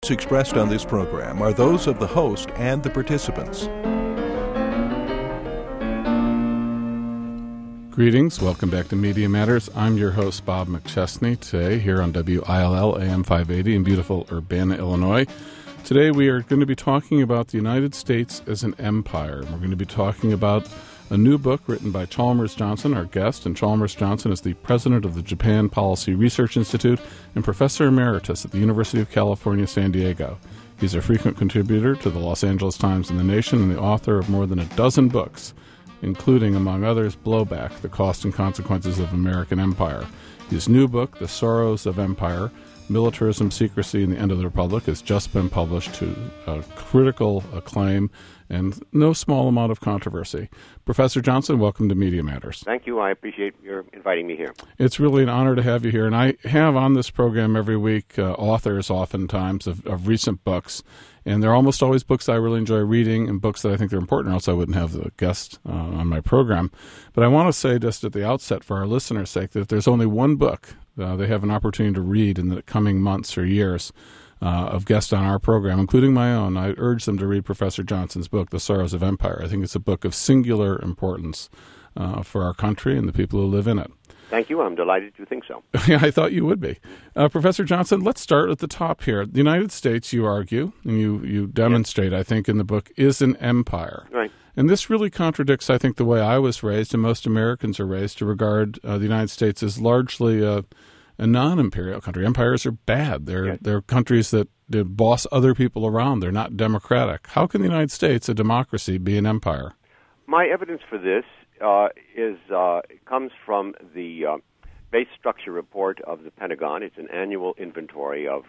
opinions expressed on this program are those of the host and the participants. Greetings. Welcome back to Media Matters. I'm your host, Bob McChesney, today here on WILL AM 580 in beautiful Urbana, Illinois. Today we are going to be talking about the United States as an empire. We're going to be talking about a new book written by Chalmers Johnson, our guest. And Chalmers Johnson is the president of the Japan Policy Research Institute and professor emeritus at the University of California, San Diego. He's a frequent contributor to the Los Angeles Times and The Nation and the author of more than a dozen books, including, among others, Blowback, The Cost and Consequences of American Empire. His new book, The Sorrows of Empire, Militarism, Secrecy, and the End of the Republic, has just been published to critical acclaim and no small amount of controversy. Professor Johnson, welcome to Media Matters. Thank you. I appreciate your inviting me here. It's really an honor to have you here. And I have on this program every week authors oftentimes of recent books. And they're almost always books I really enjoy reading and books that I think are important, or else I wouldn't have the guest on my program. But I want to say just at the outset for our listeners' sake that if there's only one book they have an opportunity to read in the coming months or years of guests on our program, including my own, I urge them to read Professor Johnson's book, The Sorrows of Empire. I think it's a book of singular importance for our country and the people who live in it. Thank you. I'm delighted you think so. Yeah, I thought you would be. Professor Johnson, let's start at the top here. The United States, you argue, and you demonstrate, I think, in the book, is an empire. Right. And this really contradicts, I think, the way I was raised, and most Americans are raised, to regard the United States as largely a non-imperial country. Empires are bad. They're countries that boss other people around. They're not democratic. How can the United States, a democracy, be an empire? My evidence for this comes from the base structure report of the Pentagon. It's an annual inventory of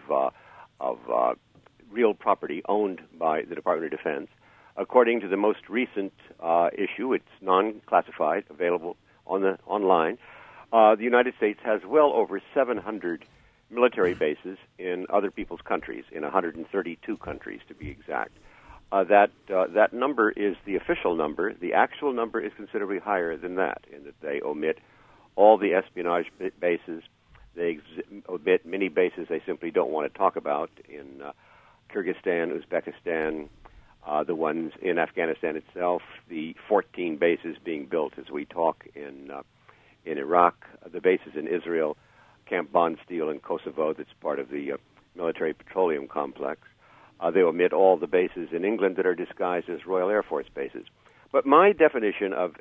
real property owned by the Department of Defense. According to the most recent issue, it's non-classified, available online. The United States has well over 700 military bases in other people's countries, in 132 countries to be exact. That number is the official number. The actual number is considerably higher than that, in that they omit all the espionage bases. They omit many bases they simply don't want to talk about in Kyrgyzstan, Uzbekistan, the ones in Afghanistan itself, the 14 bases being built as we talk in Iraq, the bases in Israel, Camp Bondsteel in Kosovo that's part of the military petroleum complex. They omit all the bases in England that are disguised as Royal Air Force bases. But my definition of,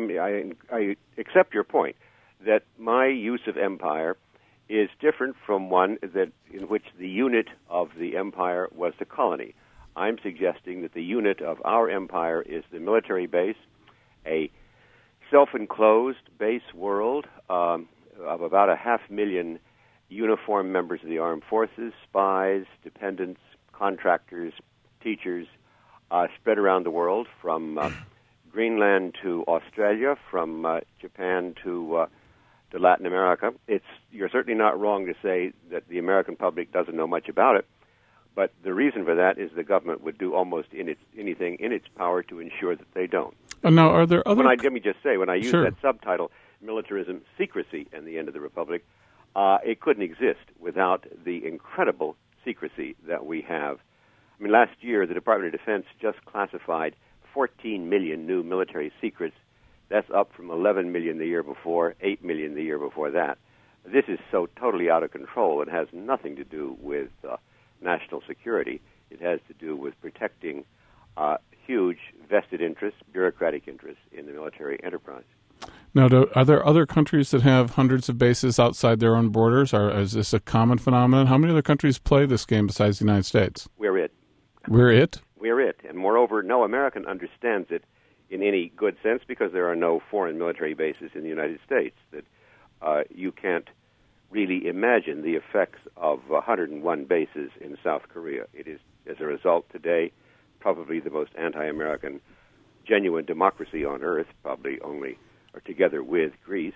I accept your point that my use of empire is different from one in which the unit of the empire was the colony. I'm suggesting that the unit of our empire is the military base, a self-enclosed base world of about 500,000 uniformed members of the armed forces, spies, dependents, contractors, teachers, spread around the world from Greenland to Australia, from Japan to Latin America. You're certainly not wrong to say that the American public doesn't know much about it, but the reason for that is the government would do almost anything in its power to ensure that they don't. Now, are there other... Let me just say, when I use Sure. that subtitle, Militarism, Secrecy, and the End of the Republic, it couldn't exist without the incredible secrecy that we have. I mean, last year, the Department of Defense just classified 14 million new military secrets. That's up from 11 million the year before, 8 million the year before that. This is so totally out of control. It has nothing to do with national security. It has to do with protecting huge vested interests, bureaucratic interests in the military enterprise. Now, are there other countries that have hundreds of bases outside their own borders? Is this a common phenomenon? How many other countries play this game besides the United States? We're it. We're it? We're it. And moreover, no American understands it in any good sense because there are no foreign military bases in the United States. That you can't really imagine the effects of 101 bases in South Korea. It is, as a result, today, probably the most anti-American genuine democracy on earth, probably only or together with Greece.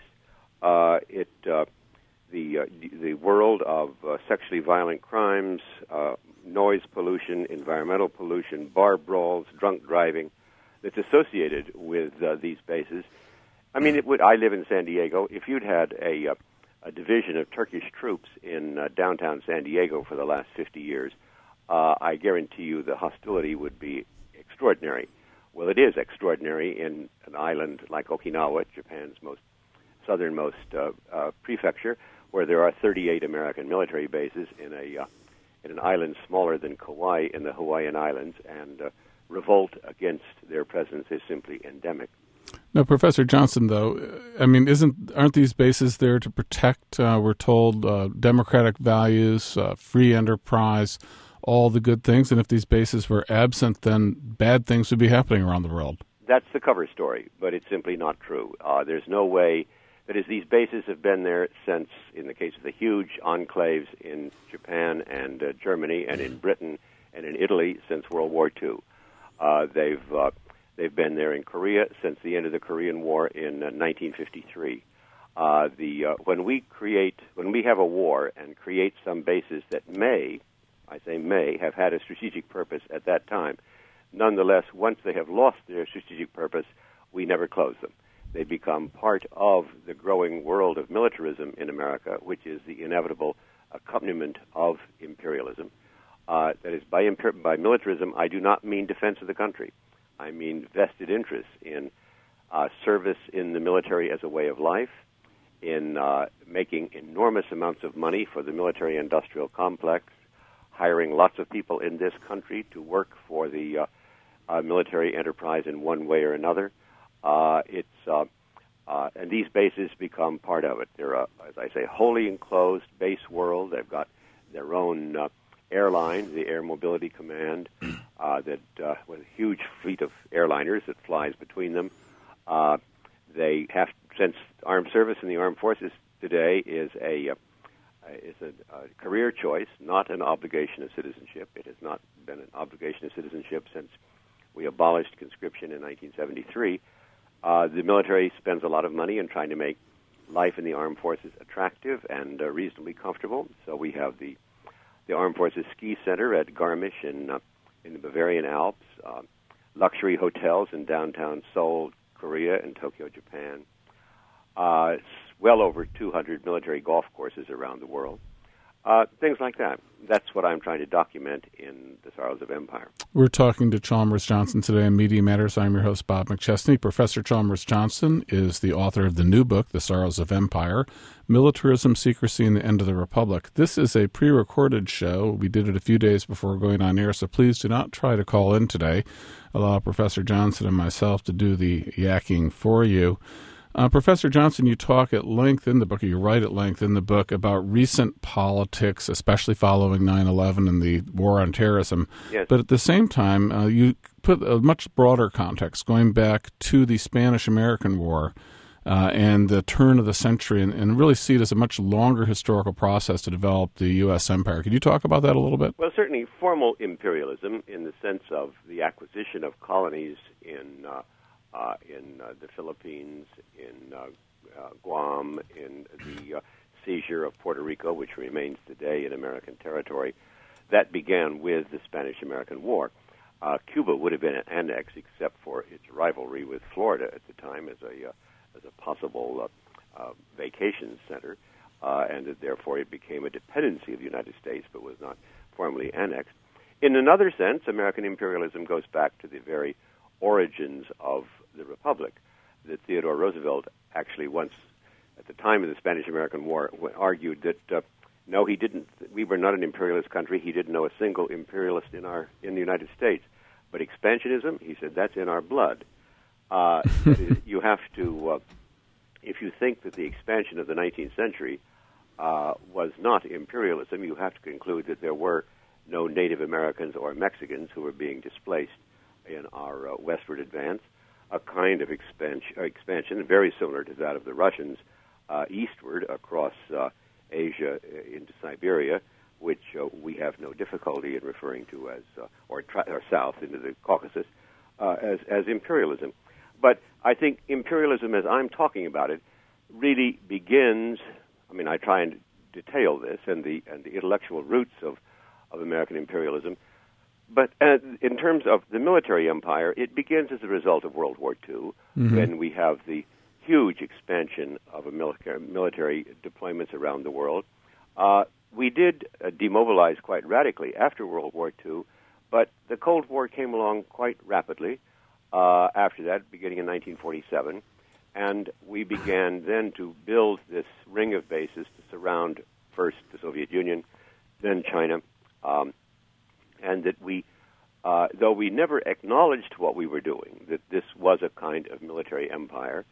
The world of sexually violent crimes, noise pollution, environmental pollution, bar brawls, drunk driving, that's associated with these bases. I mean, I live in San Diego. If you'd had a division of Turkish troops in downtown San Diego for the last 50 years, I guarantee you the hostility would be extraordinary. Well, it is extraordinary in an island like Okinawa, Japan's southernmost prefecture, where there are 38 American military bases in an island smaller than Kauai in the Hawaiian Islands, and revolt against their presence is simply endemic. Now, Professor Johnson, though, I mean, aren't these bases there to protect, we're told, democratic values, free enterprise, all the good things? And if these bases were absent, then bad things would be happening around the world. That's the cover story, but it's simply not true. There's no way. That is, these bases have been there since, in the case of the huge enclaves in Japan and Germany and in Britain and in Italy since World War II. They've been there in Korea since the end of the Korean War in 1953. When we have a war and create some bases that may have had a strategic purpose at that time, nonetheless, once they have lost their strategic purpose, we never close them. They become part of the growing world of militarism in America, which is the inevitable accompaniment of imperialism. That is, by militarism, I do not mean defense of the country. I mean vested interest in service in the military as a way of life, in making enormous amounts of money for the military-industrial complex, hiring lots of people in this country to work for the military enterprise in one way or another. And these bases become part of it. They're, as I say, wholly enclosed base world. They've got their own airline, the Air Mobility Command, with a huge fleet of airliners that flies between them. They have, since armed service in the armed forces today is a career choice, not an obligation of citizenship. It has not been an obligation of citizenship since we abolished conscription in 1973. The military spends a lot of money in trying to make life in the armed forces attractive and reasonably comfortable. So we have the Armed Forces Ski Center at Garmisch in the Bavarian Alps, luxury hotels in downtown Seoul, Korea, and Tokyo, Japan. Well over 200 military golf courses around the world. Things like that. That's what I'm trying to document in The Sorrows of Empire. We're talking to Chalmers Johnson today on Media Matters. I'm your host, Bob McChesney. Professor Chalmers Johnson is the author of the new book, The Sorrows of Empire, Militarism, Secrecy, and the End of the Republic. This is a pre-recorded show. We did it a few days before going on air, so please do not try to call in today. Allow Professor Johnson and myself to do the yakking for you. Professor Johnson, you talk at length in the book, or you write at length in the book, about recent politics, especially following 9/11 and the war on terrorism. Yes. But at the same time, you put a much broader context, going back to the Spanish-American War and the turn of the century, and really see it as a much longer historical process to develop the U.S. empire. Could you talk about that a little bit? Well, certainly formal imperialism in the sense of the acquisition of colonies in the Philippines, in Guam, in the seizure of Puerto Rico, which remains today in American territory. That began with the Spanish-American War. Cuba would have been an annex except for its rivalry with Florida at the time as a possible vacation center, and that therefore it became a dependency of the United States but was not formally annexed. In another sense, American imperialism goes back to the very origins of the Republic. That Theodore Roosevelt actually once, at the time of the Spanish-American War, argued that no, he didn't. We were not an imperialist country. He didn't know a single imperialist in the United States. But expansionism, he said, that's in our blood. You have to, if you think that the expansion of the 19th century was not imperialism, you have to conclude that there were no Native Americans or Mexicans who were being displaced in our westward advance, a kind of expansion very similar to that of the Russians eastward across Asia into Siberia, which we have no difficulty in referring to as, or south into the Caucasus, as imperialism. But I think imperialism, as I'm talking about it, really begins, I mean, I try and detail this and the intellectual roots of American imperialism. But in terms of the military empire, it begins as a result of World War II, when we have the huge expansion of military deployments around the world. we did demobilize quite radically after World War II, but the Cold War came along quite rapidly after that, beginning in 1947, and we began then to build this ring of bases to surround first the Soviet Union, then China, and that we, though we never acknowledged what we were doing, that this was a kind of military empire,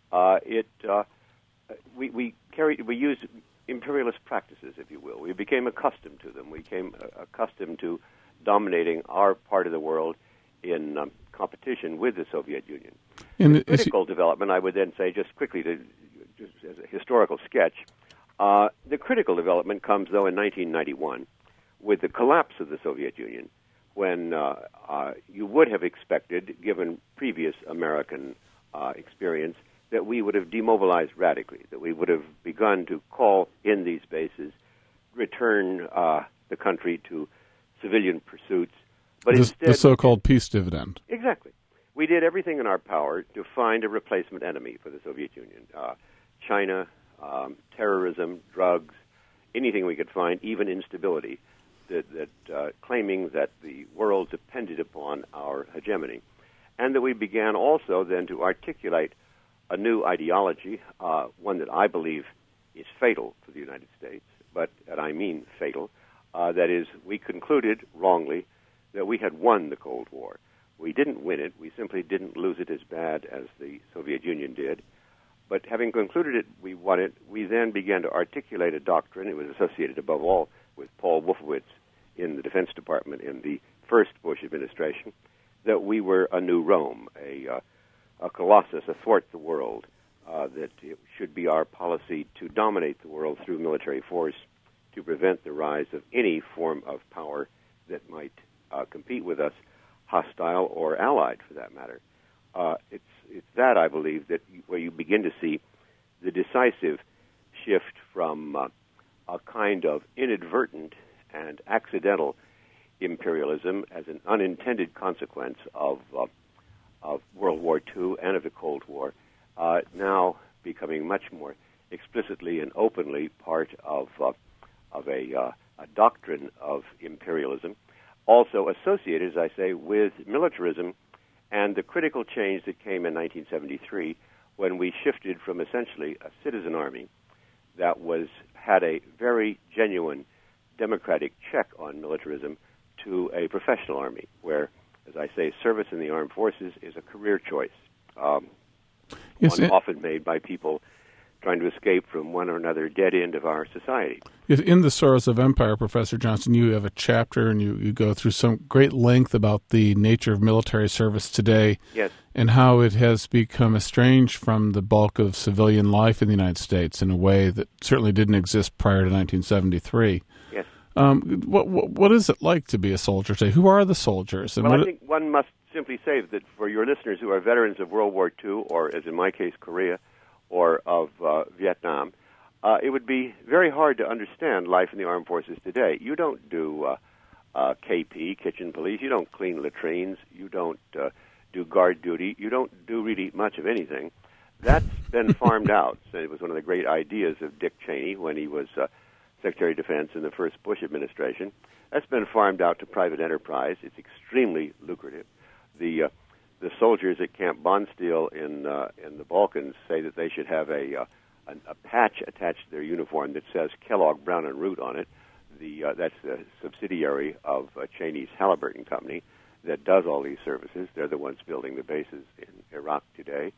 we used imperialist practices, if you will. We became accustomed to them. We became accustomed to dominating our part of the world in competition with the Soviet Union. The critical development, I would then say, just quickly, just as a historical sketch, the critical development comes, though, in 1991 with the collapse of the Soviet Union, when you would have expected, given previous American experience, that we would have demobilized radically, that we would have begun to call in these bases, return the country to civilian pursuits. But instead, the so-called peace dividend. Exactly. We did everything in our power to find a replacement enemy for the Soviet Union. China, terrorism, drugs, anything we could find, even instability, claiming that the world depended upon our hegemony. And that we began also then to articulate a new ideology, one that I believe is fatal for the United States, and I mean fatal. That is, we concluded wrongly that we had won the Cold War. We didn't win it. We simply didn't lose it as bad as the Soviet Union did. But having concluded it, we won it, we then began to articulate a doctrine. It was associated above all with Paul Wolfowitz in the Defense Department in the first Bush administration, that we were a new Rome, a colossus athwart the world, that it should be our policy to dominate the world through military force, to prevent the rise of any form of power that might compete with us, hostile or allied for that matter. It's that, I believe, that where you begin to see the decisive shift from a kind of inadvertent and accidental imperialism as an unintended consequence of World War II and of the Cold War, now becoming much more explicitly and openly part of a doctrine of imperialism, also associated, as I say, with militarism and the critical change that came in 1973 when we shifted from essentially a citizen army that had a very genuine democratic check on militarism to a professional army where, as I say, service in the armed forces is a career choice, one often made by people trying to escape from one or another dead end of our society. In The Sorrows of Empire, Professor Johnson, you have a chapter and you go through some great length about the nature of military service today. Yes. And how it has become estranged from the bulk of civilian life in the United States in a way that certainly didn't exist prior to 1973. Yes. What is it like to be a soldier today? Who are the soldiers? And I think one must simply say that for your listeners who are veterans of World War II, or as in my case, Korea, or of Vietnam, it would be very hard to understand life in the armed forces today. You don't do KP, kitchen police. You don't clean latrines. You don't do guard duty. You don't do really much of anything. That's been farmed out. So it was one of the great ideas of Dick Cheney when he was Secretary of Defense in the first Bush administration. That's been farmed out to private enterprise. It's extremely lucrative. The soldiers at Camp Bondsteel in the Balkans say that they should have a patch attached to their uniform that says Kellogg, Brown and Root on it. That's the subsidiary of Cheney's Halliburton Company that does all these services. They're the ones building the bases in Iraq today.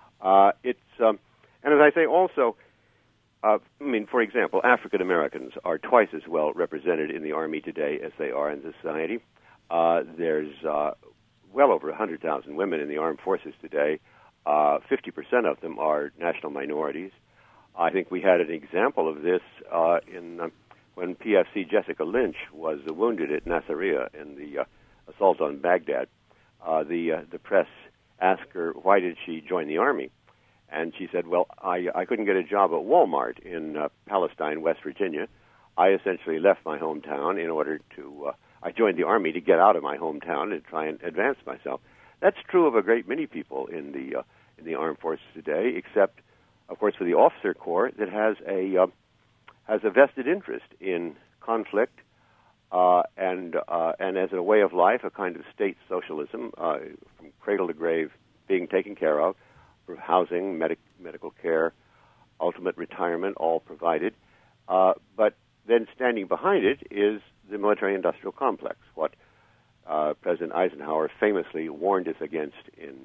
And as I say, also, for example, African Americans are twice as well represented in the Army today as they are in society. There's well over 100,000 women in the armed forces today. 50% of them are national minorities. I think we had an example of this when PFC Jessica Lynch was wounded at Nasiriyah in the assault on Baghdad. The press asked her, why did she join the Army? And she said, well, I couldn't get a job at Walmart in Palestine, West Virginia. I essentially left my hometown in order to... I joined the Army to get out of my hometown and try and advance myself. That's true of a great many people in the armed forces today, except, of course, for the officer corps that has has a vested interest in conflict and as a way of life, a kind of state socialism from cradle to grave being taken care of, for housing, medical care, ultimate retirement, all provided. But then standing behind it is the military-industrial complex, what President Eisenhower famously warned us against in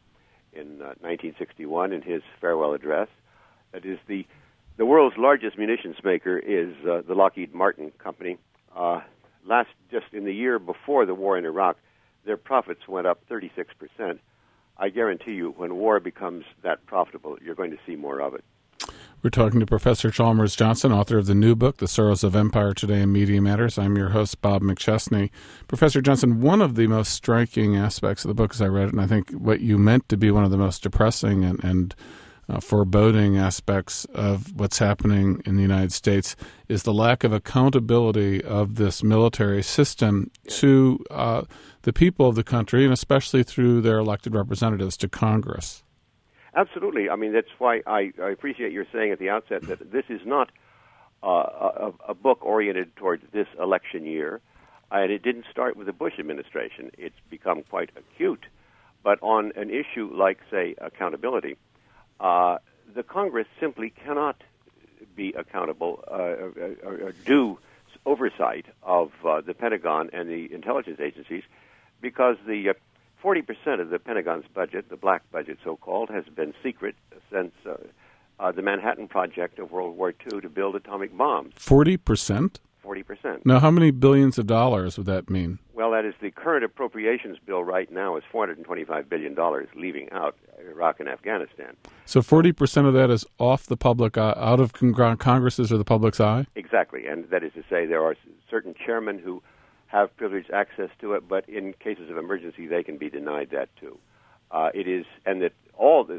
1961 in his farewell address. That is, the world's largest munitions maker is the Lockheed Martin Company. Just in the year before the war in Iraq, their profits went up 36%. I guarantee you, when war becomes that profitable, you're going to see more of it. We're talking to Professor Chalmers Johnson, author of the new book, The Sorrows of Empire Today in Media Matters. I'm your host, Bob McChesney. Professor Johnson, one of the most striking aspects of the book as I read it, and I think what you meant to be one of the most depressing and foreboding aspects of what's happening in the United States, is the lack of accountability of this military system to the people of the country, and especially through their elected representatives to Congress. Absolutely. I mean, that's why I appreciate your saying at the outset that this is not a book oriented towards this election year, and it didn't start with the Bush administration. It's become quite acute. But on an issue like, say, accountability, the Congress simply cannot be accountable or do oversight of the Pentagon and the intelligence agencies because the 40% of the Pentagon's budget, the black budget so-called, has been secret since the Manhattan Project of World War II to build atomic bombs. 40%? 40%. Now, how many billions of dollars would that mean? Well, that is the current appropriations bill right now is $425 billion, leaving out Iraq and Afghanistan. So 40% of that is off the public, out of Congress's or the public's eye? Exactly, and that is to say there are certain chairmen who have privileged access to it, but in cases of emergency, they can be denied that too. It is, and that all the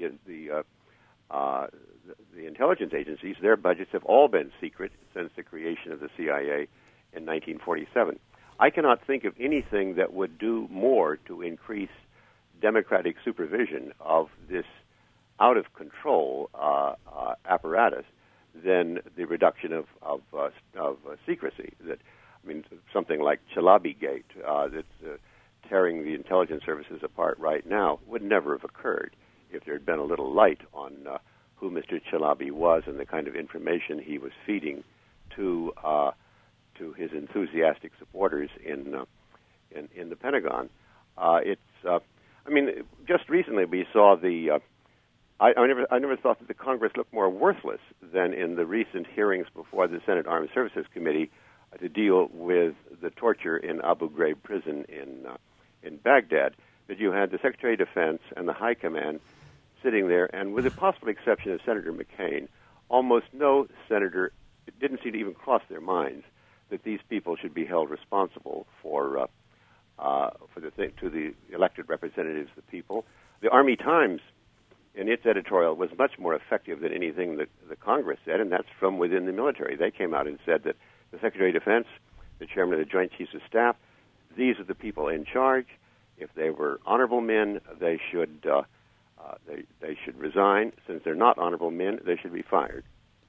intelligence agencies, their budgets have all been secret since the creation of the CIA in 1947. I cannot think of anything that would do more to increase democratic supervision of this out-of-control apparatus than the reduction of secrecy. That, I mean, something like Chalabi Gate that's tearing the intelligence services apart right now would never have occurred if there had been a little light on who Mr. Chalabi was and the kind of information he was feeding to his enthusiastic supporters in the Pentagon. I mean, just recently we saw the. I never thought that the Congress looked more worthless than in the recent hearings before the Senate Armed Services Committee to deal with the torture in Abu Ghraib prison in Baghdad. That you had the Secretary of Defense and the High Command sitting there, and with the possible exception of Senator McCain, almost no senator, it didn't seem to even cross their minds that these people should be held responsible for the elected representatives of the people. The Army Times, in its editorial, was much more effective than anything that the Congress said, and that's from within the military. They came out and said that the Secretary of Defense, the Chairman of the Joint Chiefs of Staff, these are the people in charge. If they were honorable men, they should resign. Since they're not honorable men, they should be fired.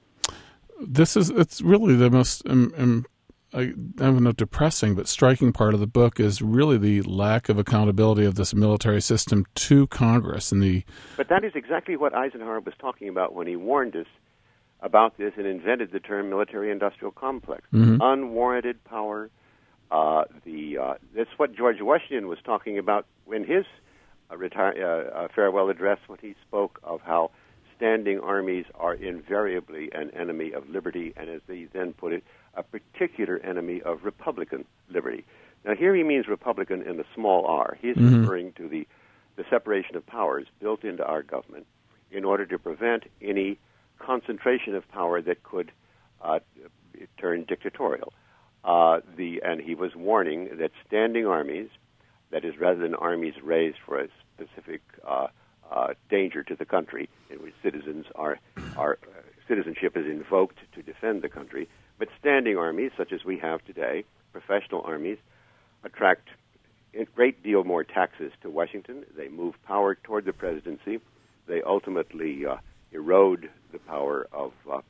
It's really the most I don't know, depressing, but striking part of the book is really the lack of accountability of this military system to Congress. But that is exactly what Eisenhower was talking about when he warned us about this and invented the term military-industrial complex. Mm-hmm. Unwarranted power. That's what George Washington was talking about in his farewell address when he spoke of how standing armies are invariably an enemy of liberty, and as they then put it, a particular enemy of Republican liberty. Now, here he means Republican in the small r. He's referring to the separation of powers built into our government in order to prevent any concentration of power that could turn dictatorial. And he was warning that standing armies, that is, rather than armies raised for a specific danger to the country, in which citizenship is invoked to defend the country, but standing armies, such as we have today, professional armies, attract a great deal more taxes to Washington. They move power toward the presidency. They ultimately erode the power of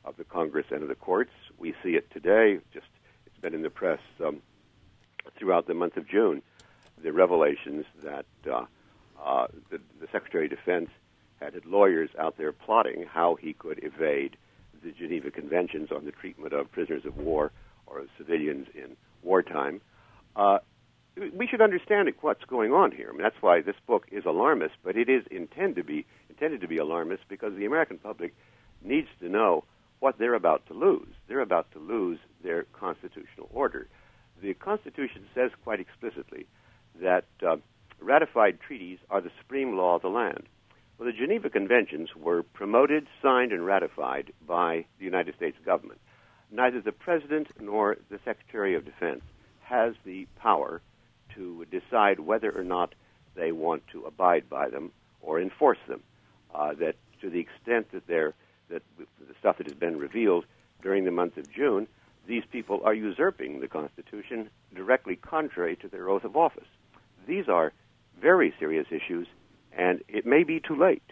of the Congress and of the courts. We see it today. It's been in the press throughout the month of June. The revelations that the Secretary of Defense had lawyers out there plotting how he could evade the Geneva Conventions on the treatment of prisoners of war or of civilians in wartime. We should understand what's going on here. I mean, that's why this book is alarmist, but it is intended to be alarmist because the American public needs to know what they're about to lose. They're about to lose their constitutional order. The Constitution says quite explicitly that ratified treaties are the supreme law of the land. Well, the Geneva Conventions were promoted, signed, and ratified by the United States government. Neither the President nor the Secretary of Defense has the power to decide whether or not they want to abide by them or enforce them. That to the extent that the stuff that has been revealed during the month of June, these people are usurping the Constitution directly contrary to their oath of office. These are very serious issues, and it may be too late.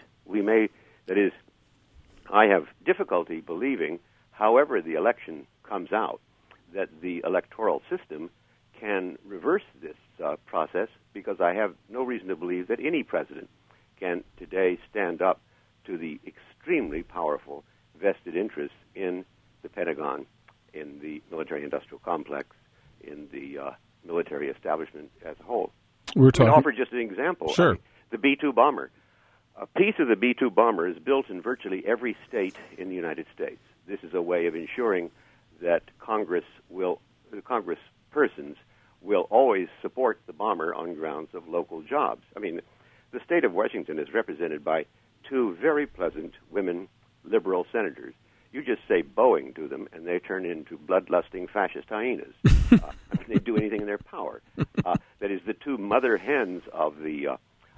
I have difficulty believing, however the election comes out, that the electoral system can reverse this process, because I have no reason to believe that any president can today stand up to the extremely powerful vested interests in the Pentagon, in the military-industrial complex, in the military establishment as a whole. We're talking. To offer just an example. Sure. The B-2 bomber. A piece of the B-2 bomber is built in virtually every state in the United States. This is a way of ensuring that Congresspersons will always support the bomber on grounds of local jobs. I mean, the state of Washington is represented by two very pleasant women liberal senators. You just say Boeing to them, and they turn into bloodlusting fascist hyenas. They do anything in their power. That is, the two mother hens of the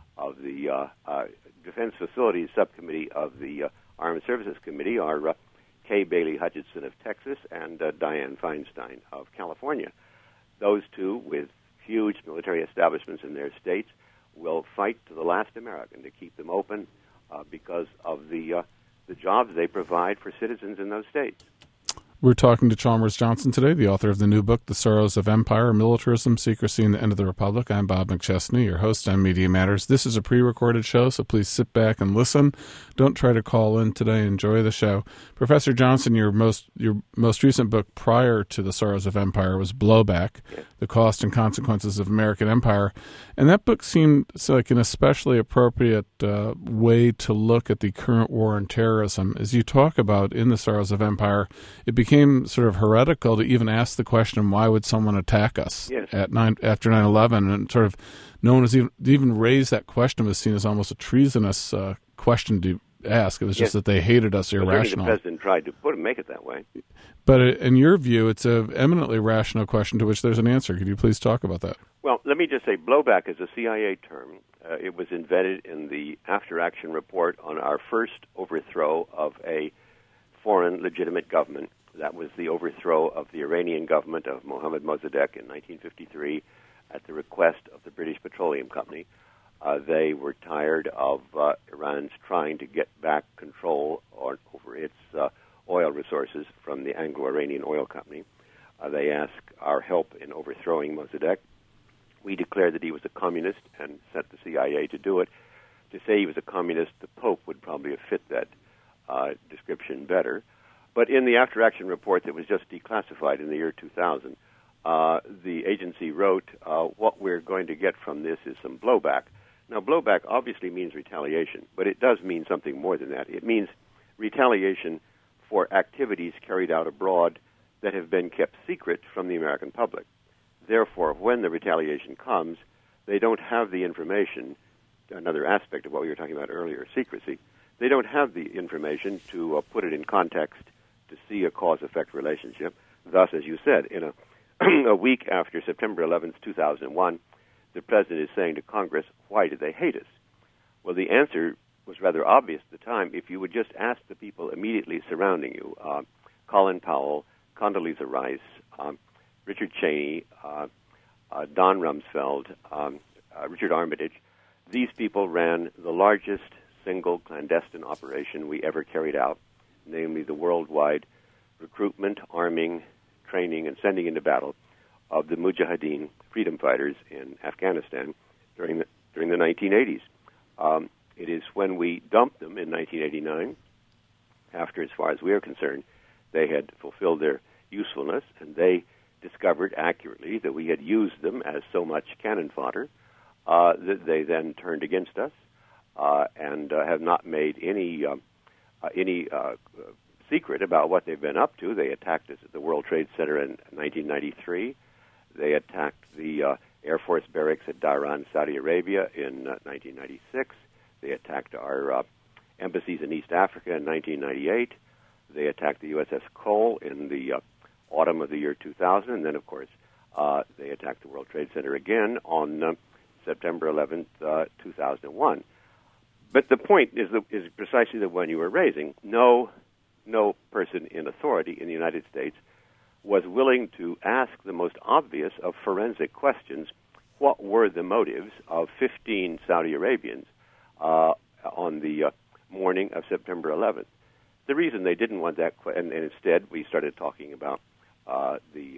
Defense Facilities Subcommittee of the Armed Services Committee are Kay Bailey Hutchinson of Texas and Dianne Feinstein of California. Those two, with huge military establishments in their states, will fight to the last American to keep them open because of the jobs they provide for citizens in those states. We're talking to Chalmers Johnson today, the author of the new book, The Sorrows of Empire, Militarism, Secrecy, and the End of the Republic. I'm Bob McChesney, your host on Media Matters. This is a pre-recorded show, so please sit back and listen. Don't try to call in today. Enjoy the show. Professor Johnson, your most recent book prior to The Sorrows of Empire was Blowback, The Cost and Consequences of American Empire. And that book seemed like an especially appropriate way to look at the current war on terrorism. As you talk about in The Sorrows of Empire, it became sort of heretical to even ask the question, why would someone attack us after 9/11? And sort of no one has even raised that question was seen as almost a treasonous question to ask. It was just that they hated us irrational. The president tried to make it that way. But in your view, it's an eminently rational question to which there's an answer. Could you please talk about that? Well, let me just say blowback is a CIA term. It was invented in the after-action report on our first overthrow of a foreign legitimate government. That was the overthrow of the Iranian government of Mohammad Mossadegh in 1953 at the request of the British Petroleum Company. They were tired of Iran's trying to get back control over its oil resources from the Anglo-Iranian Oil Company. They asked our help in overthrowing Mossadegh. We declared that he was a communist and sent the CIA to do it. To say he was a communist, the Pope would probably have fit that description better. But in the after-action report that was just declassified in the year 2000, the agency wrote, what we're going to get from this is some blowback. Now, blowback obviously means retaliation, but it does mean something more than that. It means retaliation for activities carried out abroad that have been kept secret from the American public. Therefore, when the retaliation comes, they don't have the information, another aspect of what we were talking about earlier, secrecy. They don't have the information to put it in context to see a cause-effect relationship. Thus, as you said, in a week after September 11th, 2001, the president is saying to Congress, why did they hate us? Well, the answer was rather obvious at the time. If you would just ask the people immediately surrounding you, Colin Powell, Condoleezza Rice, Richard Cheney, Don Rumsfeld, Richard Armitage, these people ran the largest single clandestine operation we ever carried out. namely the worldwide recruitment, arming, training, and sending into battle of the Mujahideen freedom fighters in Afghanistan during the 1980s. It is when we dumped them in 1989, after, as far as we are concerned, they had fulfilled their usefulness, and they discovered accurately that we had used them as so much cannon fodder, that they then turned against us and have not made any secret about what they've been up to. They attacked us at the World Trade Center in 1993. They attacked the Air Force barracks at Dhahran, Saudi Arabia in 1996. They attacked our embassies in East Africa in 1998. They attacked the USS Cole in the autumn of the year 2000. And then, of course, they attacked the World Trade Center again on September 11th, 2001. But the point is precisely the one you were raising. No person in authority in the United States was willing to ask the most obvious of forensic questions. What were the motives of 15 Saudi Arabians on the morning of September 11th? The reason they didn't want that, and instead we started talking about the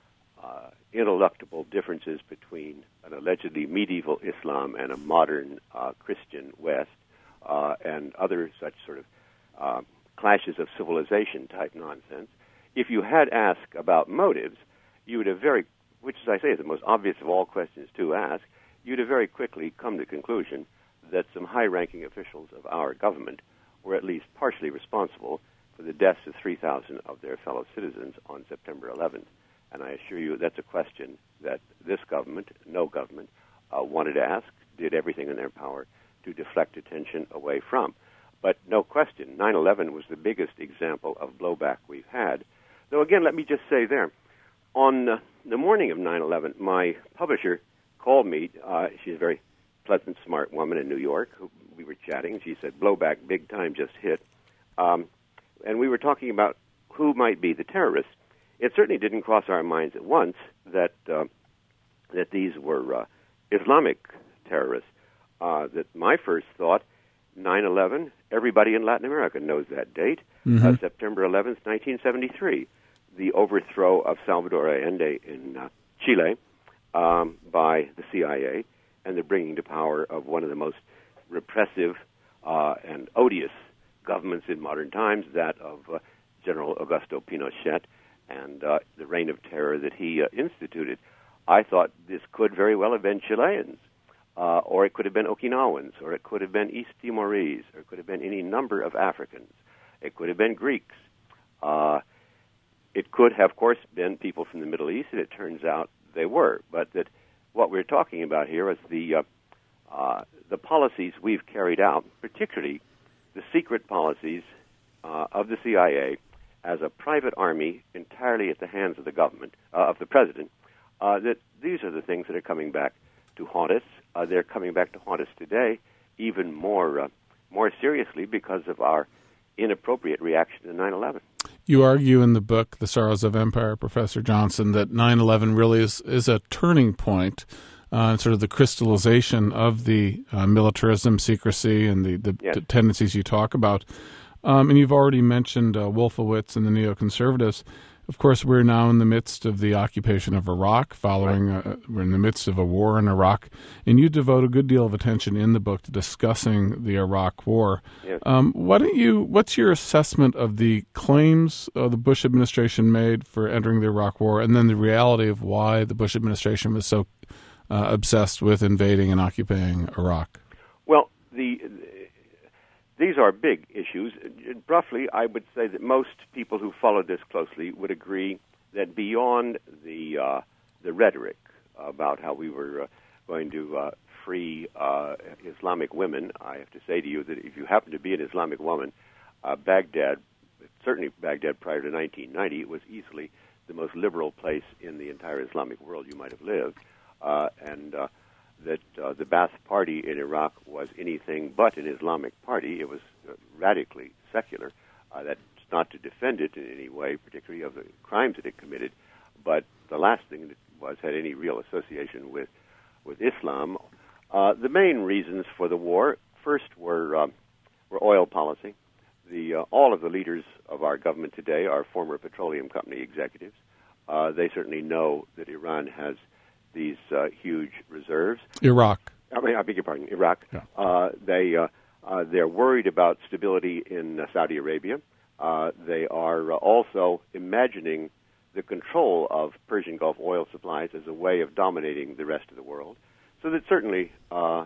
ineluctable differences between an allegedly medieval Islam and a modern Christian West, and other such sort of clashes of civilization type nonsense. If you had asked about motives, you would have which as I say is the most obvious of all questions to ask, you'd have very quickly come to the conclusion that some high-ranking officials of our government were at least partially responsible for the deaths of 3,000 of their fellow citizens on September 11th. And I assure you that's a question that this government, no government, wanted to ask, did everything in their power to deflect attention away from. But no question, 9/11 was the biggest example of blowback we've had. Though, again, let me just say there, on the morning of 9/11, my publisher called me. She's a very pleasant, smart woman in New York. We were chatting. She said, blowback, big time, just hit. And we were talking about who might be the terrorists. It certainly didn't cross our minds at once that these were Islamic terrorists. That my first thought, 9/11, everybody in Latin America knows that date, September 11th, 1973, the overthrow of Salvador Allende in Chile by the CIA, and the bringing to power of one of the most repressive and odious governments in modern times, that of General Augusto Pinochet, and the reign of terror that he instituted. I thought this could very well have been Chileans, or it could have been Okinawans, or it could have been East Timorese, or it could have been any number of Africans. It could have been Greeks. It could have, of course, been people from the Middle East, and it turns out they were. But that what we're talking about here is the policies we've carried out, particularly the secret policies of the CIA as a private army entirely at the hands of the government, of the president, that these are the things that are coming back to haunt us. They're coming back to haunt us today even more seriously because of our inappropriate reaction to 9/11. You argue in the book, The Sorrows of Empire, Professor Johnson, that 9/11 really is a turning point, sort of the crystallization of the militarism, secrecy, and the tendencies you talk about. And you've already mentioned Wolfowitz and the neoconservatives. Of course, we're now in the midst of the occupation of Iraq, we're in the midst of a war in Iraq, and you devote a good deal of attention in the book to discussing the Iraq War. Yes. What's your assessment of the claims the Bush administration made for entering the Iraq War, and then the reality of why the Bush administration was so obsessed with invading and occupying Iraq? Well, these are big issues. Roughly, I would say that most people who followed this closely would agree that beyond the rhetoric about how we were going to free Islamic women, I have to say to you that if you happen to be an Islamic woman, Baghdad, certainly Baghdad prior to 1990, was easily the most liberal place in the entire Islamic world you might have lived, and that the Ba'ath Party in Iraq was anything but an Islamic party. It was radically secular. That's not to defend it in any way, particularly of the crimes that it committed, but the last thing that had any real association with Islam. The main reasons for the war, first, were oil policy. all of the leaders of our government today are former petroleum company executives. They certainly know that Iran has these huge reserves. Iraq. I beg your pardon, Iraq. Yeah. They're worried about stability in Saudi Arabia. They are also imagining the control of Persian Gulf oil supplies as a way of dominating the rest of the world. So that certainly the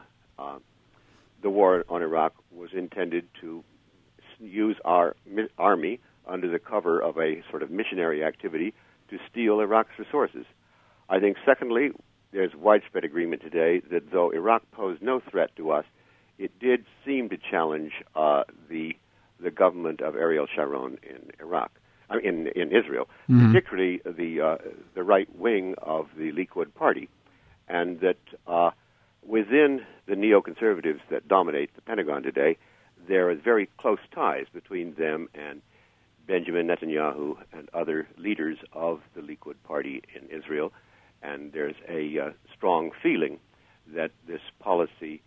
war on Iraq was intended to use our army under the cover of a sort of missionary activity to steal Iraq's resources. I think, secondly, there's widespread agreement today that though Iraq posed no threat to us, it did seem to challenge the government of Ariel Sharon in Iraq, in Israel, particularly the right wing of the Likud party, and that within the neoconservatives that dominate the Pentagon today, there is very close ties between them and Benjamin Netanyahu and other leaders of the Likud party in Israel, and there's a strong feeling that this policy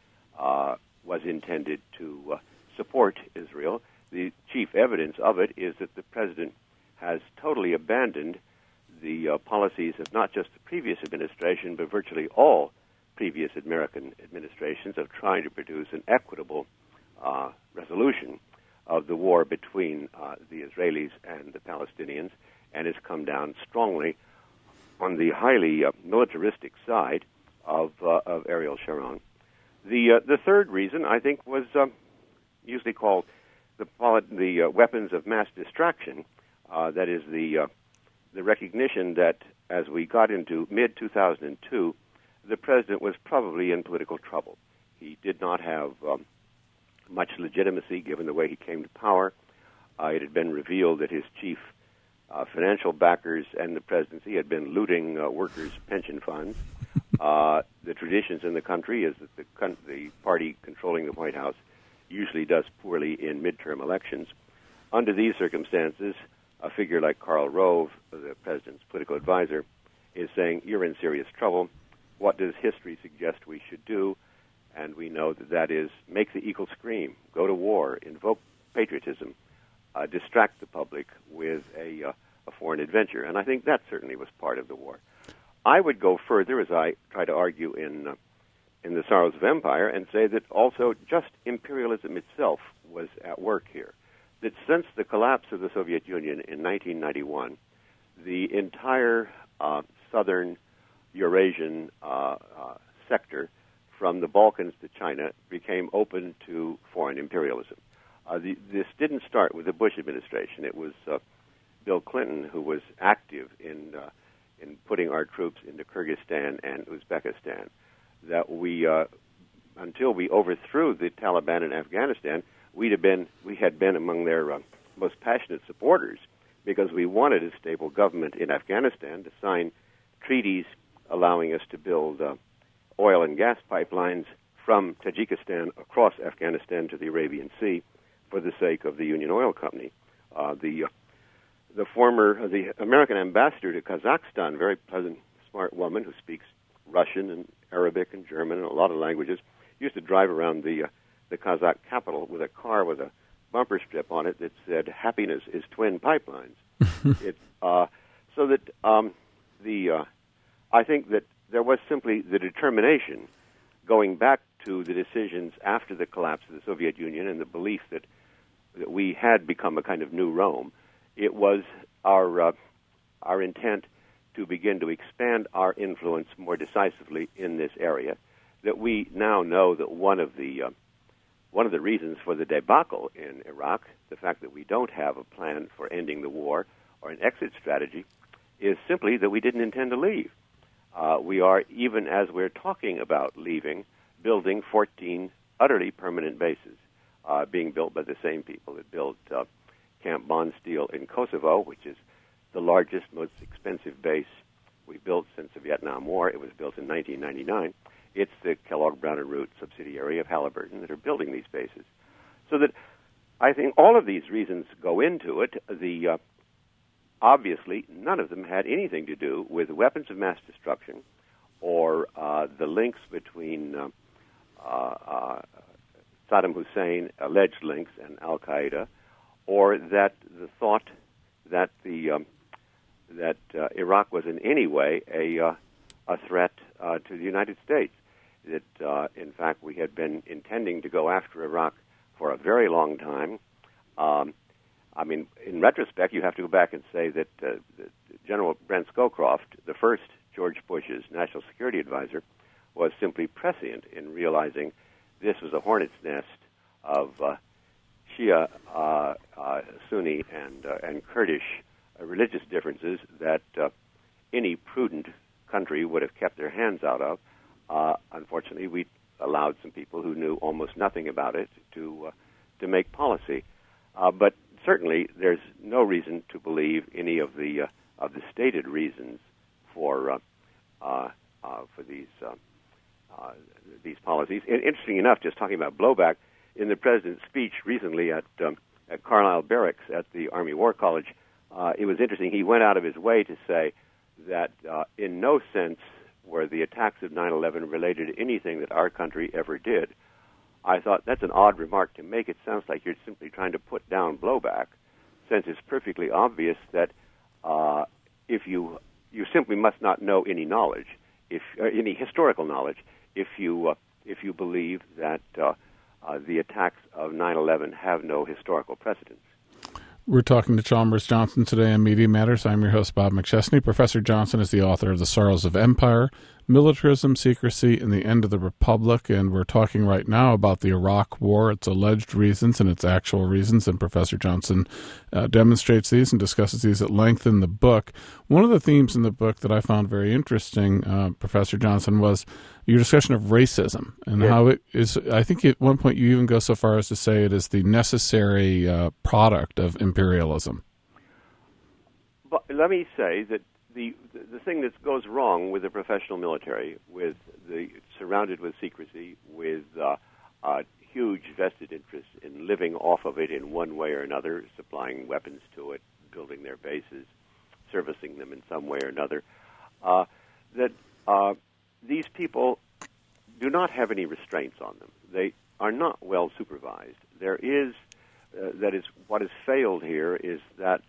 was intended to support Israel. The chief evidence of it is that the president has totally abandoned the policies of not just the previous administration, but virtually all previous American administrations of trying to produce an equitable resolution of the war between the Israelis and the Palestinians, and has come down strongly on the highly militaristic side of Ariel Sharon. The third reason, I think, was usually called the weapons of mass distraction. That is the recognition that as we got into mid-2002, the president was probably in political trouble. He did not have much legitimacy given the way he came to power. It had been revealed that his chief financial backers and the presidency had been looting workers' pension funds. The traditions in the country is that the party controlling the White House usually does poorly in midterm elections. Under these circumstances, a figure like Karl Rove, the president's political advisor, is saying, you're in serious trouble. What does history suggest we should do? And we know that is make the eagle scream, go to war, invoke patriotism, distract the public with a foreign adventure. And I think that certainly was part of the war. I would go further, as I try to argue in The Sorrows of Empire, and say that also just imperialism itself was at work here. That since the collapse of the Soviet Union in 1991, the entire southern Eurasian sector, from the Balkans to China, became open to foreign imperialism. This didn't start with the Bush administration. It was Bill Clinton who was active in putting our troops into Kyrgyzstan and Uzbekistan. That we, until we overthrew the Taliban in Afghanistan, we had been among their most passionate supporters, because we wanted a stable government in Afghanistan to sign treaties allowing us to build oil and gas pipelines from Tajikistan across Afghanistan to the Arabian Sea for the sake of the Union Oil Company. The American ambassador to Kazakhstan, very pleasant, smart woman who speaks Russian and Arabic and German and a lot of languages, used to drive around the Kazakh capital with a car with a bumper strip on it that said, "Happiness is twin pipelines." So that I think that there was simply the determination, going back to the decisions after the collapse of the Soviet Union and the belief that we had become a kind of new Rome. It was our intent to begin to expand our influence more decisively in this area. That we now know that one of the reasons for the debacle in Iraq, the fact that we don't have a plan for ending the war or an exit strategy, is simply that we didn't intend to leave. We are, even as we're talking about leaving, building 14 utterly permanent bases, being built by the same people that built Camp Bondsteel in Kosovo, which is the largest, most expensive base we built since the Vietnam War. It was built in 1999. It's the Kellogg Brown & Root subsidiary of Halliburton that are building these bases. So that I think all of these reasons go into it. Obviously, none of them had anything to do with weapons of mass destruction or the links between Saddam Hussein, alleged links, and al-Qaeda, or that the thought that Iraq was in any way a threat to the United States. That, in fact, we had been intending to go after Iraq for a very long time. I mean, in retrospect, you have to go back and say that General Brent Scowcroft, the first George Bush's national security advisor, was simply prescient in realizing this was a hornet's nest of Shia, Sunni, and Kurdish religious differences that any prudent country would have kept their hands out of. Unfortunately, we allowed some people who knew almost nothing about it to make policy. But certainly, there's no reason to believe any of the stated reasons for these policies. And interesting enough, just talking about blowback, in the president's speech recently at Carlisle Barracks at the Army War College, it was interesting. He went out of his way to say that in no sense were the attacks of 9/11 related to anything that our country ever did. I thought that's an odd remark to make. It sounds like you're simply trying to put down blowback, since it's perfectly obvious that if you simply must not know any knowledge, any historical knowledge, if you believe that the attacks of 9/11 have no historical precedence. We're talking to Chalmers Johnson today on Media Matters. I'm your host, Bob McChesney. Professor Johnson is the author of The Sorrows of Empire, Militarism, Secrecy, and the End of the Republic, and we're talking right now about the Iraq War, its alleged reasons and its actual reasons, and Professor Johnson demonstrates these and discusses these at length in the book. One of the themes in the book that I found very interesting, Professor Johnson, was your discussion of racism and how it is. I think at one point you even go so far as to say it is the necessary product of imperialism. But let me say that the thing that goes wrong with the professional military, surrounded with secrecy, with huge vested interests in living off of it in one way or another, supplying weapons to it, building their bases, servicing them in some way or another, that these people do not have any restraints on them. They are not well supervised. There is, that is, what has failed here is that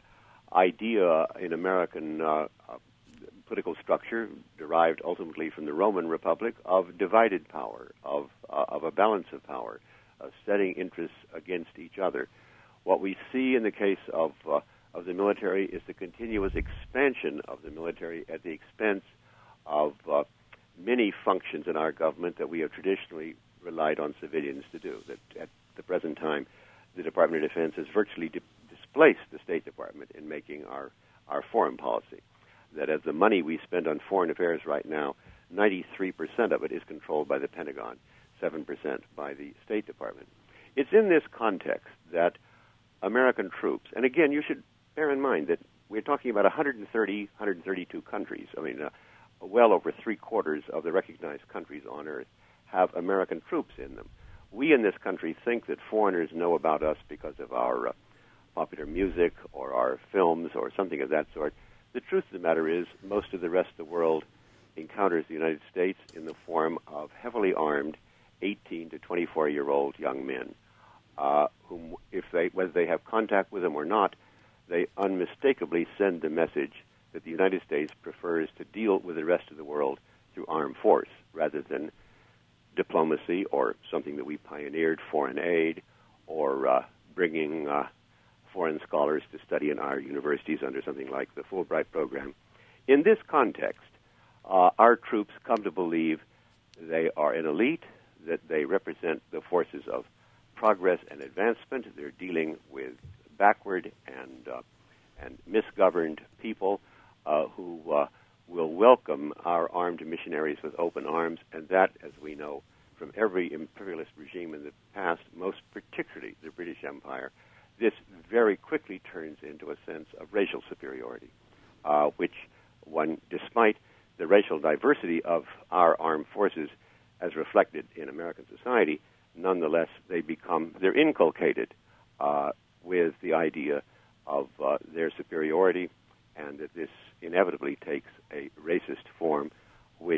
idea in American political structure, derived ultimately from the Roman Republic, of divided power, of a balance of power, of setting interests against each other. What we see in the case of the military is the continuous expansion of the military at the expense of many functions in our government that we have traditionally relied on civilians to do. That at the present time, the Department of Defense has virtually displaced the State Department in making our foreign policy. That as the money we spend on foreign affairs right now, 93% of it is controlled by the Pentagon, 7% by the State Department. It's in this context that American troops, and again, you should bear in mind that we're talking about 132 countries. I mean, well over three-quarters of the recognized countries on Earth have American troops in them. We in this country think that foreigners know about us because of our popular music or our films or something of that sort. The truth of the matter is most of the rest of the world encounters the United States in the form of heavily armed 18 to 24-year-old young men whom, whether they have contact with them or not, they unmistakably send the message that the United States prefers to deal with the rest of the world through armed force rather than diplomacy or something that we pioneered, foreign aid, or bringing foreign scholars to study in our universities under something like the Fulbright program. In this context, our troops come to believe they are an elite, that they represent the forces of progress and advancement. They're dealing with backward and misgoverned people who will welcome our armed missionaries with open arms, and that, as we know from every imperialist regime in the past, most particularly the British Empire, this very quickly turns into a sense of racial superiority, which one, despite the racial diversity of our armed forces as reflected in American society, nonetheless they're inculcated with the idea of their superiority, and that this inevitably takes a racist form, which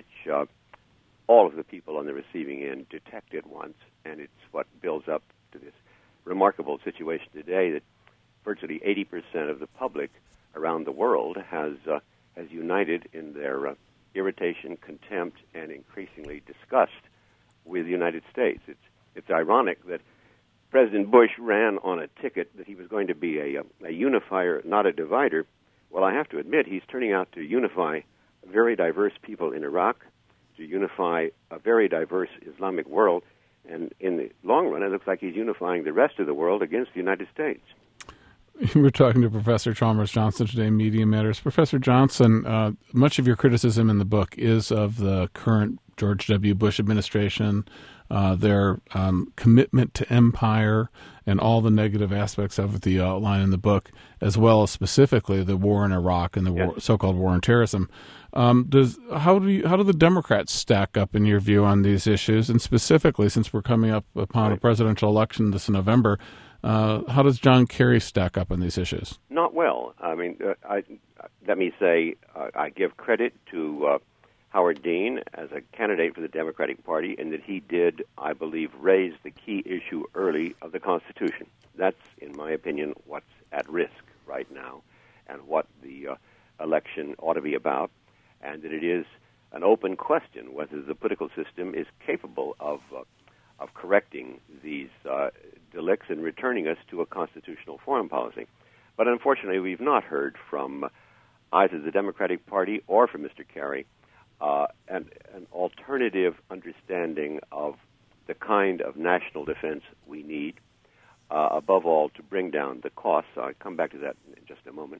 all of the people on the receiving end detect at once, and it's what builds up to this remarkable situation today that virtually 80% of the public around the world has united in their irritation, contempt, and increasingly disgust with the United States. It's ironic that President Bush ran on a ticket that he was going to be a unifier, not a divider. Well, I have to admit, he's turning out to unify very diverse people in Iraq, to unify a very diverse Islamic world, and in the long run, it looks like he's unifying the rest of the world against the United States. We're talking to Professor Chalmers Johnson today, Media Matters. Professor Johnson, much of your criticism in the book is of the current George W. Bush administration, their commitment to empire and all the negative aspects of the outline in the book, as well as specifically the war in Iraq and the so-called war on terrorism. How do the Democrats stack up in your view on these issues? And specifically, since we're coming up upon a presidential election this November, how does John Kerry stack up on these issues? Not well. I mean, let me say I give credit to Howard Dean as a candidate for the Democratic Party in that he did, I believe, raise the key issue early of the Constitution. That's, in my opinion, what's at risk right now and what the election ought to be about, and that it is an open question whether the political system is capable of correcting these delicts and returning us to a constitutional foreign policy. But unfortunately, we've not heard from either the Democratic Party or from Mr. Kerry an alternative understanding of the kind of national defense we need, above all, to bring down the costs. I'll come back to that in just a moment.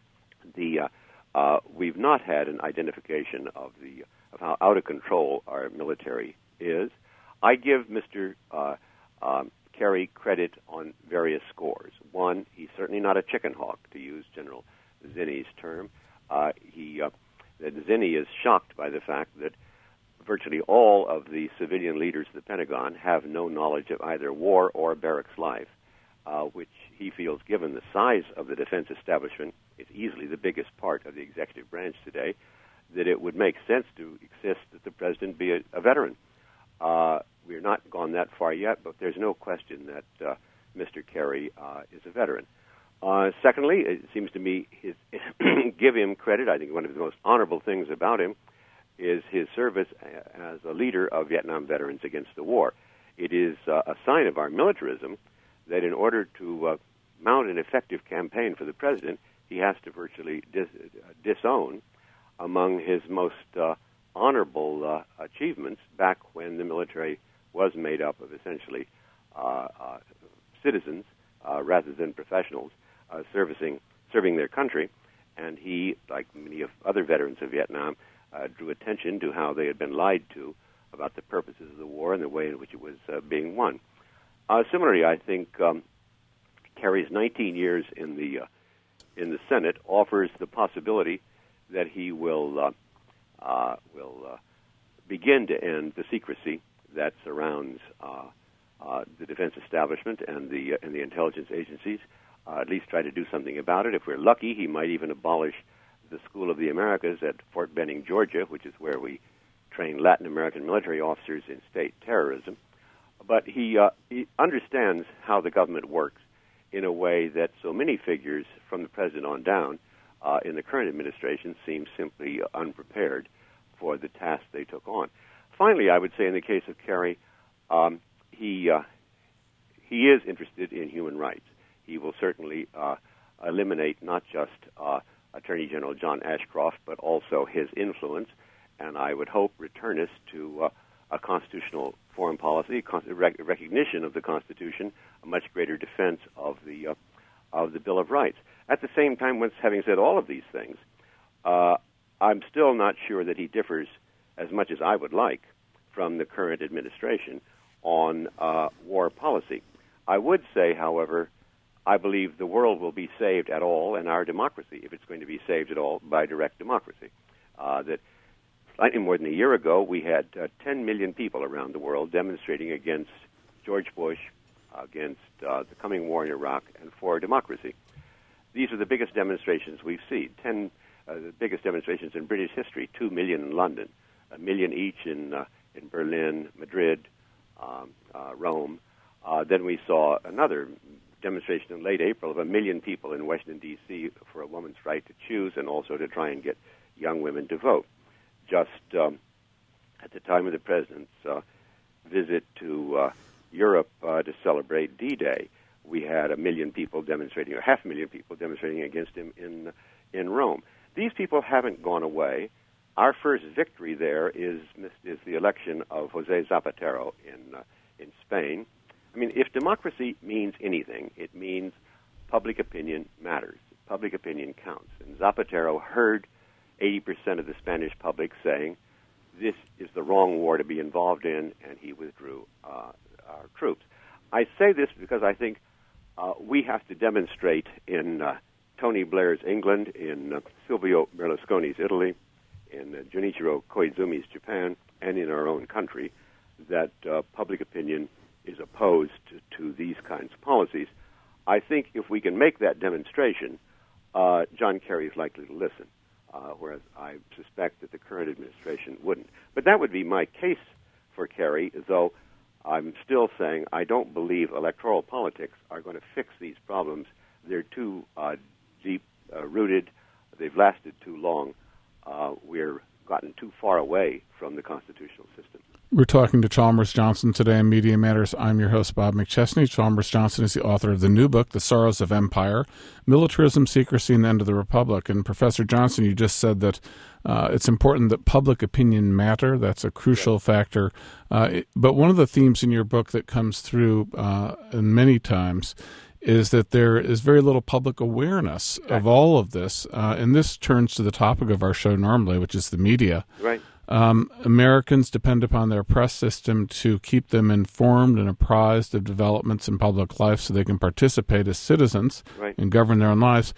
We've not had an identification of how out of control our military is. I give Mr. Kerry credit on various scores. One, he's certainly not a chicken hawk, to use General Zinni's term. Zinni is shocked by the fact that virtually all of the civilian leaders of the Pentagon have no knowledge of either war or barracks life, which he feels, given the size of the defense establishment, is easily the biggest part of the executive branch today, that it would make sense to insist that the president be a veteran. We're not gone that far yet, but there's no question that Mr. Kerry is a veteran. Secondly, it seems to me, give him credit. I think one of the most honorable things about him is his service as a leader of Vietnam veterans against the war. It is a sign of our militarism that in order to mount an effective campaign for the president, he has to virtually disown among his most honorable achievements back when the military was made up of essentially citizens rather than professionals serving their country. And he, like many of other veterans of Vietnam, drew attention to how they had been lied to about the purposes of the war and the way in which it was being won. Similarly, I think Kerry's 19 years in the Senate offers the possibility that he will begin to end the secrecy that surrounds the defense establishment and the intelligence agencies. At least try to do something about it. If we're lucky, he might even abolish the School of the Americas at Fort Benning, Georgia, which is where we train Latin American military officers in state terrorism. But he understands how the government works in a way that so many figures from the president on down in the current administration seem simply unprepared for the task they took on. Finally, I would say in the case of Kerry, he is interested in human rights. He will certainly eliminate not just Attorney General John Ashcroft, but also his influence, and I would hope return us to a constitutional foreign policy, recognition of the Constitution, a much greater defense of the Bill of Rights. At the same time, having said all of these things, I'm still not sure that he differs as much as I would like from the current administration on war policy. I would say, however, I believe the world will be saved at all, and our democracy, if it's going to be saved at all, by direct democracy. That slightly more than a year ago, we had 10 million people around the world demonstrating against George Bush, against the coming war in Iraq, and for democracy. These are the biggest demonstrations we've seen, the biggest demonstrations in British history, 2 million in London, 1 million each in Berlin, Madrid, Rome. Then we saw another demonstration in late April of 1 million people in Washington, D.C. for a woman's right to choose and also to try and get young women to vote. Just at the time of the president's visit to Europe to celebrate D-Day, we had 1 million people demonstrating, or 500,000 people demonstrating against him in Rome. These people haven't gone away. Our first victory there is the election of José Zapatero in Spain. I mean, if democracy means anything, it means public opinion matters. Public opinion counts. And Zapatero heard 80% of the Spanish public saying, this is the wrong war to be involved in, and he withdrew our troops. I say this because I think we have to demonstrate in Tony Blair's England, in Silvio Berlusconi's Italy, in Junichiro Koizumi's Japan, and in our own country, that public opinion is opposed to these kinds of policies. I think if we can make that demonstration, John Kerry is likely to listen, whereas I suspect that the current administration wouldn't. But that would be my case for Kerry, though I'm still saying I don't believe electoral politics are going to fix these problems. They're too deep-rooted. They've lasted too long. We're gotten too far away from the constitutional system. We're talking to Chalmers Johnson today on Media Matters. I'm your host, Bob McChesney. Chalmers Johnson is the author of the new book, The Sorrows of Empire, Militarism, Secrecy, and the End of the Republic. And Professor Johnson, you just said that it's important that public opinion matter. That's a crucial factor. But one of the themes in your book that comes through and many times is that there is very little public awareness of all of this. And this turns to the topic of our show normally, which is the media. Right. Americans depend upon their press system to keep them informed and apprised of developments in public life so they can participate as citizens and govern their own lives.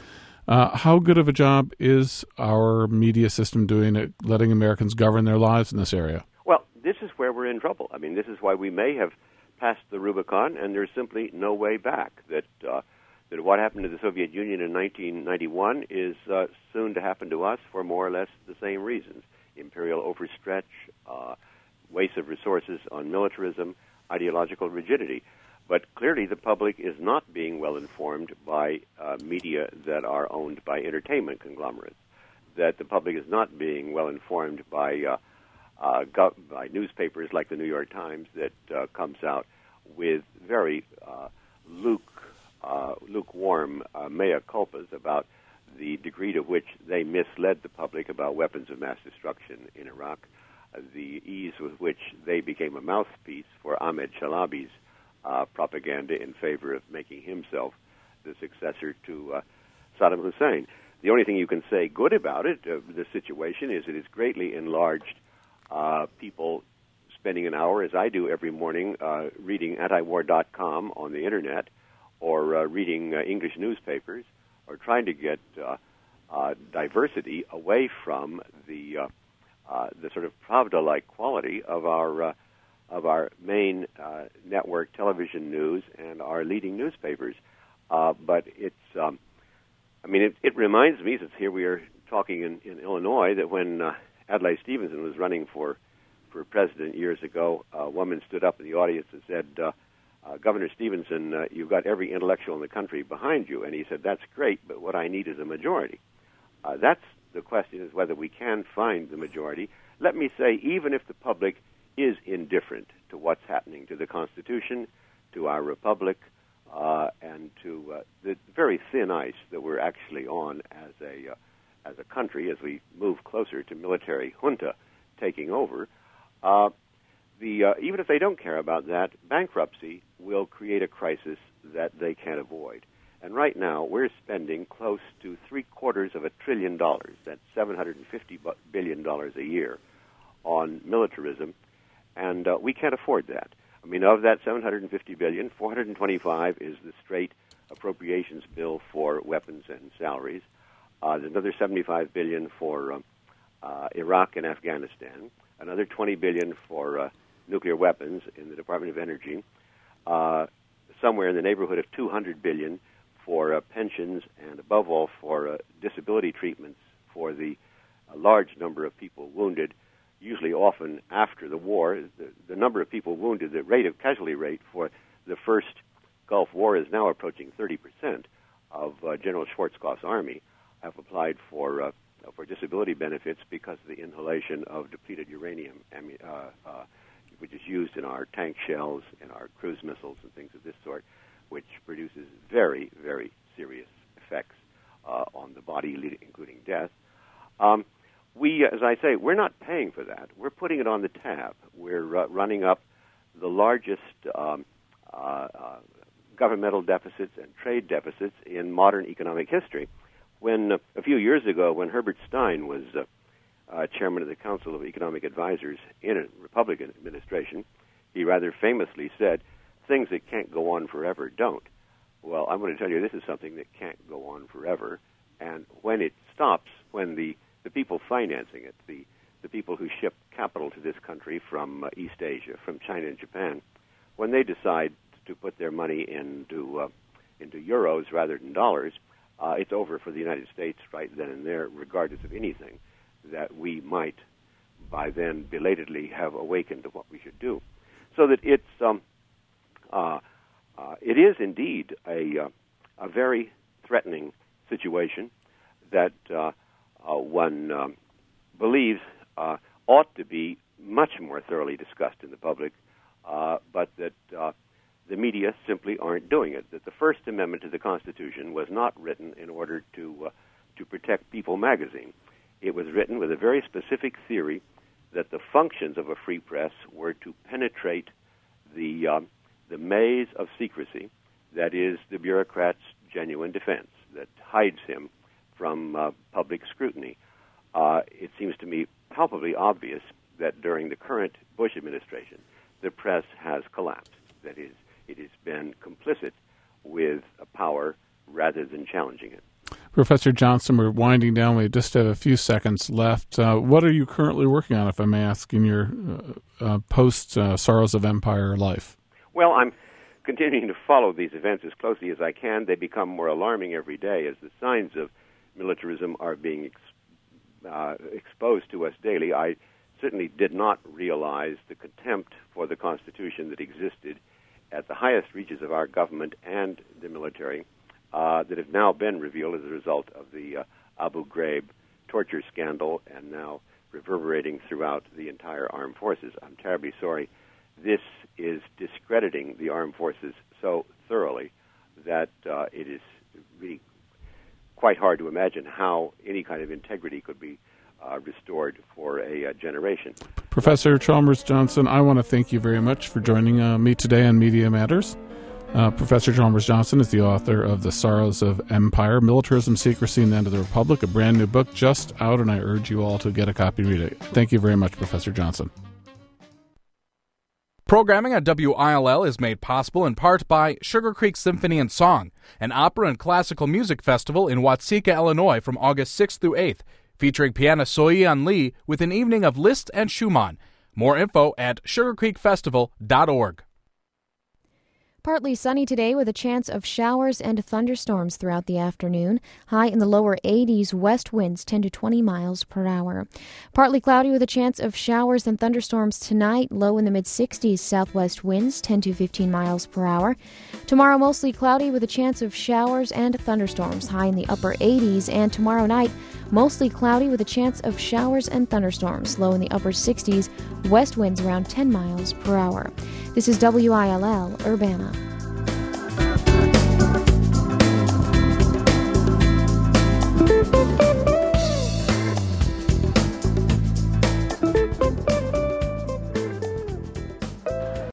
How good of a job is our media system doing at letting Americans govern their lives in this area? Well, this is where we're in trouble. I mean, this is why we may have passed the Rubicon, and there's simply no way back. That what happened to the Soviet Union in 1991 is soon to happen to us for more or less the same reasons. Imperial overstretch, waste of resources on militarism, ideological rigidity. But clearly the public is not being well informed by media that are owned by entertainment conglomerates, that the public is not being well informed by newspapers like the New York Times that comes out with very lukewarm mea culpas about the degree to which they misled the public about weapons of mass destruction in Iraq, the ease with which they became a mouthpiece for Ahmed Chalabi's propaganda in favor of making himself the successor to Saddam Hussein. The only thing you can say good about it, the situation, is it has greatly enlarged people spending an hour, as I do every morning, reading antiwar.com on the Internet or reading English newspapers, or trying to get diversity away from the sort of Pravda-like quality of our main network television news and our leading newspapers. But it's, it reminds me, since here we are talking in Illinois, that when Adlai Stevenson was running for president years ago, a woman stood up in the audience and said, Governor Stevenson, you've got every intellectual in the country behind you. And he said, that's great, but what I need is a majority. That's the question, is whether we can find the majority. Let me say, even if the public is indifferent to what's happening to the Constitution, to our republic, and to the very thin ice that we're actually on as a country, as we move closer to military junta taking over, even if they don't care about that, bankruptcy will create a crisis that they can't avoid. And right now, we're spending close to $750 billion, that's $750 billion a year, on militarism, and we can't afford that. I mean, of that $750 billion, $425 is the straight appropriations bill for weapons and salaries. There's another $75 billion for Iraq and Afghanistan, another $20 billion for nuclear weapons in the Department of Energy, somewhere in the neighborhood of $200 billion for pensions, and above all for disability treatments for the large number of people wounded, usually often after the war. The number of people wounded, the casualty rate for the first Gulf War is now approaching 30% of General Schwarzkopf's army have applied for disability benefits because of the inhalation of depleted uranium, which is used in our tank shells, in our cruise missiles, and things of this sort, which produces very, very serious effects on the body, including death. As I say, we're not paying for that. We're putting it on the tab. We're running up the largest governmental deficits and trade deficits in modern economic history. When a few years ago, when Herbert Stein was chairman of the Council of Economic Advisors in a Republican administration, he rather famously said, "Things that can't go on forever don't." Well, I'm going to tell you this is something that can't go on forever, and when it stops, when the people financing it, the people who ship capital to this country from East Asia, from China and Japan, when they decide to put their money into euros rather than dollars, it's over for the United States right then and there, regardless of anything that we might by then belatedly have awakened to what we should do. So that it is indeed a very threatening situation that one believes ought to be much more thoroughly discussed in the public, but that the media simply aren't doing it. That the First Amendment to the Constitution was not written in order to protect People magazine. It was written with a very specific theory that the functions of a free press were to penetrate the maze of secrecy that is the bureaucrat's genuine defense, that hides him from public scrutiny. It seems to me palpably obvious that during the current Bush administration, the press has collapsed. That is, it has been complicit with power rather than challenging it. Professor Johnson, we're winding down. We just have a few seconds left. What are you currently working on, if I may ask, in your post-Sorrows of Empire life? Well, I'm continuing to follow these events as closely as I can. They become more alarming every day as the signs of militarism are being exposed to us daily. I certainly did not realize the contempt for the Constitution that existed at the highest reaches of our government and the military that have now been revealed as a result of the Abu Ghraib torture scandal and now reverberating throughout the entire armed forces. I'm terribly sorry. This is discrediting the armed forces so thoroughly that it is really quite hard to imagine how any kind of integrity could be restored for a generation. Professor Chalmers Johnson, I want to thank you very much for joining me today on Media Matters. Professor Chalmers Johnson is the author of The Sorrows of Empire, Militarism, Secrecy, and the End of the Republic, a brand new book just out, and I urge you all to get a copy and read it. Thank you very much, Professor Johnson. Programming at WILL is made possible in part by Sugar Creek Symphony and Song, an opera and classical music festival in Watseka, Illinois from August 6th through 8th, featuring pianist Soyeon Lee with an evening of Liszt and Schumann. More info at sugarcreekfestival.org. Partly sunny today with a chance of showers and thunderstorms throughout the afternoon. High in the lower 80s, west winds 10 to 20 miles per hour. Partly cloudy with a chance of showers and thunderstorms tonight. Low in the mid-60s, southwest winds 10 to 15 miles per hour. Tomorrow mostly cloudy with a chance of showers and thunderstorms. High in the upper 80s. And tomorrow night, mostly cloudy with a chance of showers and thunderstorms. Low in the upper 60s, west winds around 10 miles per hour. This is WILL Urbana. Thank you.